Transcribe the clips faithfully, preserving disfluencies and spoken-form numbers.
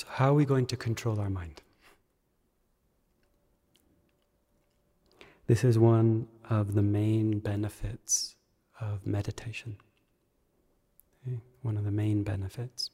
So how are we going to control our mind? This is one of the main benefits of meditation. Okay? One of the main benefits.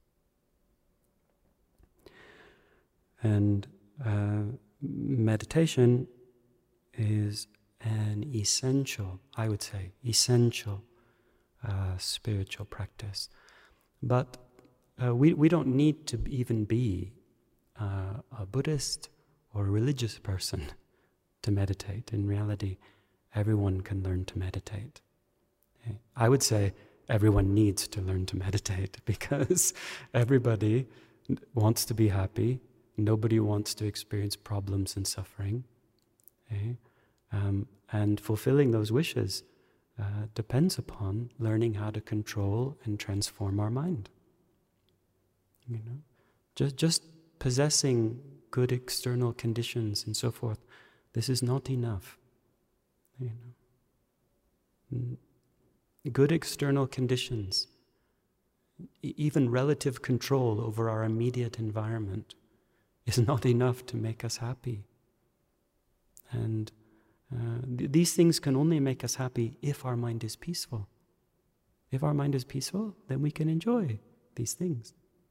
And uh, meditation is an essential, I would say, essential uh, spiritual practice. But uh, we, we don't need to even be uh, a Buddhist or a religious person to meditate. In reality, everyone can learn to meditate. Okay? I would say everyone needs to learn to meditate because everybody wants to be happy. Nobody wants to experience problems and suffering. Okay? Um, and fulfilling those wishes uh, depends upon learning how to control and transform our mind. You know, just just possessing good external conditions and so forth, this is not enough. You know, good external conditions, e- even relative control over our immediate environment, is not enough to make us happy. And uh, th- these things can only make us happy if our mind is peaceful. If our mind is peaceful, then we can enjoy these things.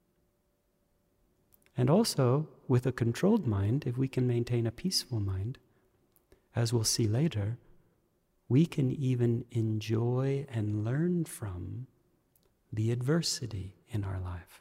And also, with a controlled mind, if we can maintain a peaceful mind, as we'll see later, we can even enjoy and learn from the adversity in our life.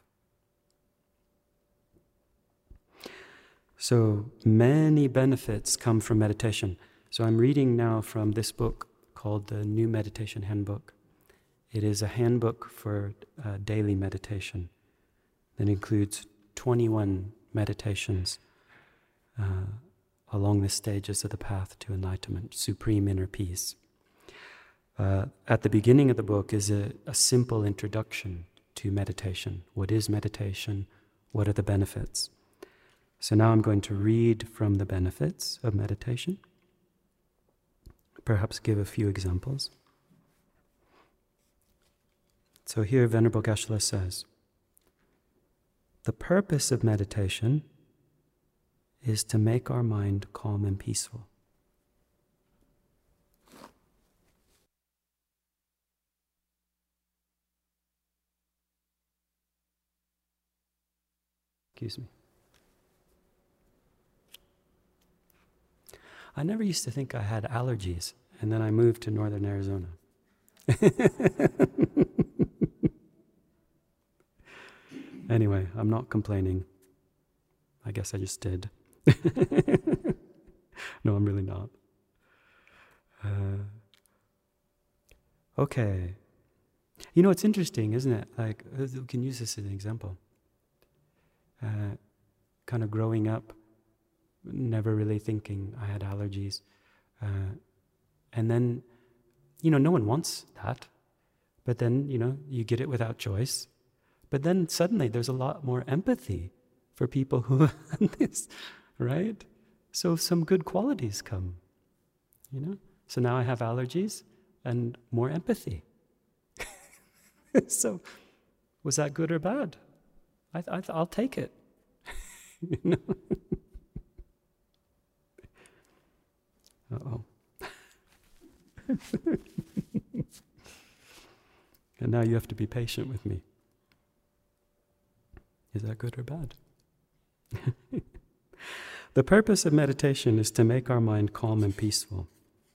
So many benefits come from meditation. So I'm reading now from this book called the New Meditation Handbook. It is a handbook for uh, daily meditation that includes twenty-one meditations uh, along the stages of the path to enlightenment, supreme inner peace. Uh, at the beginning of the book is a, a simple introduction to meditation. What is meditation? What are the benefits? So now I'm going to read from the benefits of meditation, perhaps give a few examples. So here Venerable Geshe-la says, the purpose of meditation is to make our mind calm and peaceful. Excuse me. I never used to think I had allergies, and then I moved to northern Arizona. Anyway, I'm not complaining. I guess I just did. No, I'm really not. Uh, okay. You know, it's interesting, isn't it? Like, we can use this as an example. Uh, kind of growing up, never really thinking I had allergies. Uh, and then, you know, no one wants that. But then, you know, you get it without choice. But then suddenly there's a lot more empathy for people who have this, right? So some good qualities come, you know? So now I have allergies and more empathy. So was that good or bad? I, I, I'll take it. You know? Uh-oh. And now you have to be patient with me. Is that good or bad? The purpose of meditation is to make our mind calm and peaceful.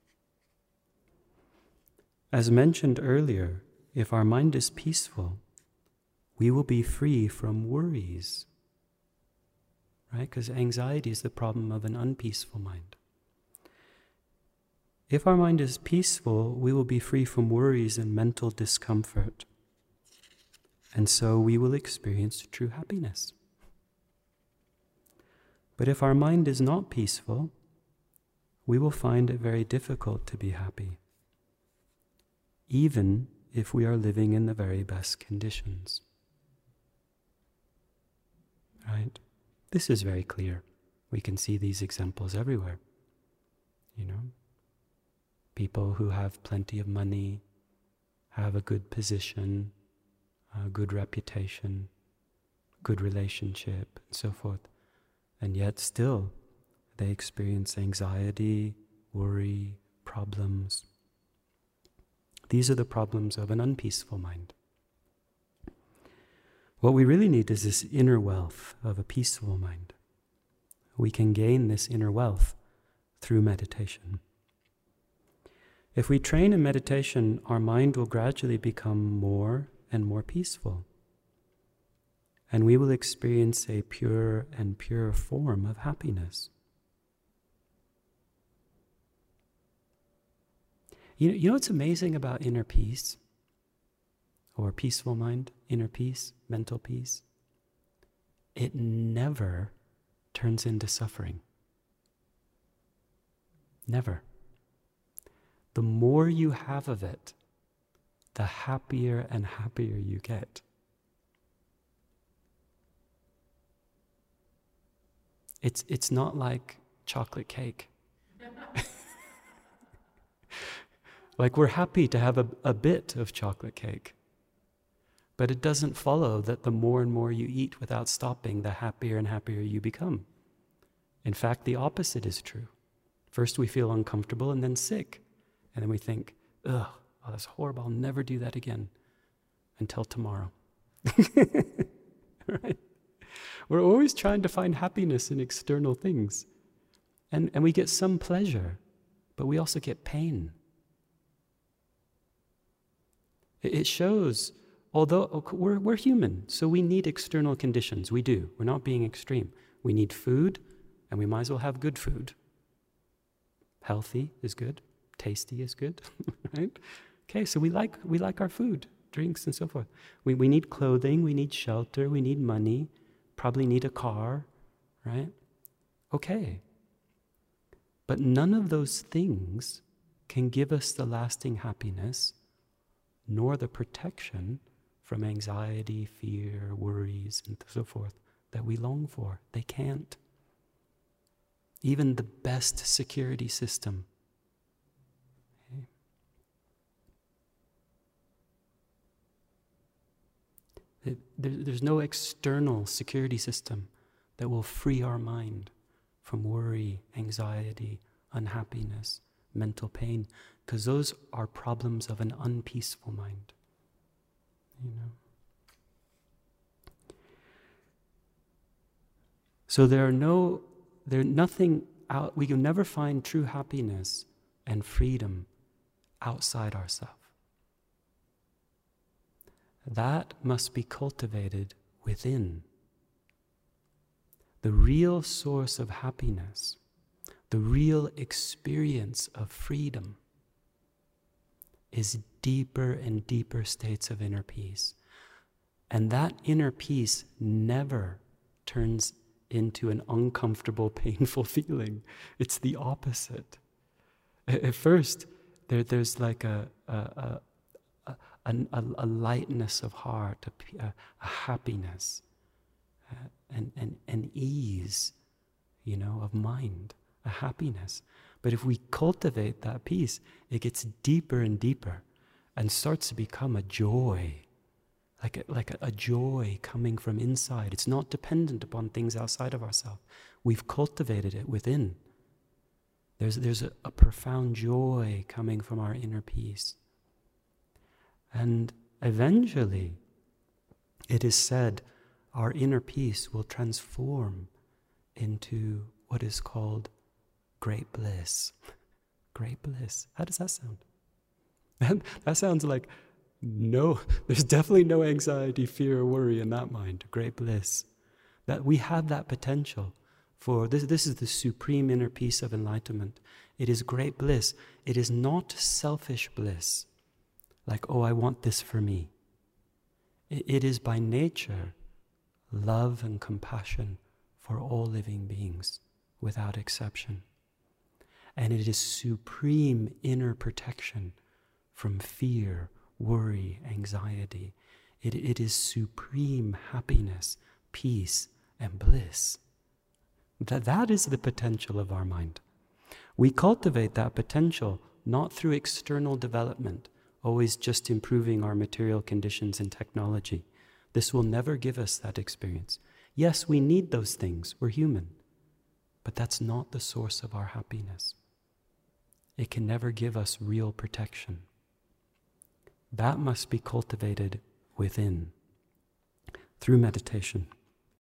As mentioned earlier, if our mind is peaceful, we will be free from worries. Right? Because anxiety is the problem of an unpeaceful mind. If our mind is peaceful, we will be free from worries and mental discomfort. And so we will experience true happiness. But if our mind is not peaceful, we will find it very difficult to be happy, even if we are living in the very best conditions. Right? This is very clear. We can see these examples everywhere. You know, people who have plenty of money, have a good position, a good reputation, good relationship, and so forth. And yet still, they experience anxiety, worry, problems. These are the problems of an unpeaceful mind. What we really need is this inner wealth of a peaceful mind. We can gain this inner wealth through meditation. If we train in meditation, our mind will gradually become more and more peaceful. And we will experience a pure and pure form of happiness. You know, you know what's amazing about inner peace? Or peaceful mind, inner peace, mental peace? It never turns into suffering. Never. The more you have of it, the happier and happier you get. It's, it's not like chocolate cake. Like we're happy to have a, a bit of chocolate cake. But it doesn't follow that the more and more you eat without stopping, the happier and happier you become. In fact, the opposite is true. First we feel uncomfortable and then sick. And then we think, ugh, oh, that's horrible, I'll never do that again. Until tomorrow. Right? We're always trying to find happiness in external things. And, and we get some pleasure, but we also get pain. It, it shows... Although we're, we're human, so we need external conditions. We do. We're not being extreme. We need food, and we might as well have good food. Healthy is good. Tasty is good, right? Okay, so we like we like our food, drinks, and so forth. We, we need clothing, we need shelter, we need money, probably need a car, right? Okay. But none of those things can give us the lasting happiness, nor the protection from anxiety, fear, worries, and so forth that we long for. They can't. Even the best security system. Okay. It, there, there's no external security system that will free our mind from worry, anxiety, unhappiness, mental pain, because those are problems of an unpeaceful mind. You know. So there are no, there nothing out. We can never find true happiness and freedom outside ourselves. That must be cultivated within. The real source of happiness, the real experience of freedom, is deeper and deeper states of inner peace. And that inner peace never turns into an uncomfortable, painful feeling. It's the opposite. At first, there, there's like a, a, a, a, a, a lightness of heart, a, a, a happiness, uh, and, and, and ease, you know, of mind, a happiness. But if we cultivate that peace, it gets deeper and deeper and starts to become a joy, like a, like a, a joy coming from inside. It's not dependent upon things outside of ourselves. We've cultivated it within. There's, there's a, a profound joy coming from our inner peace. And eventually, it is said, our inner peace will transform into what is called great bliss. Great bliss. How does that sound? That, that sounds like no, there's definitely no anxiety, fear, or worry in that mind. Great bliss. That we have that potential for this. This is the supreme inner peace of enlightenment. It is great bliss. It is not selfish bliss. Like, oh, I want this for me. It, it is by nature love and compassion for all living beings, without exception. And it is supreme inner protection from fear, worry, anxiety. It, it is supreme happiness, peace, and bliss. That, that is the potential of our mind. We cultivate that potential not through external development, always just improving our material conditions and technology. This will never give us that experience. Yes, we need those things. We're human. But that's not the source of our happiness. It can never give us real protection. That must be cultivated within, through meditation.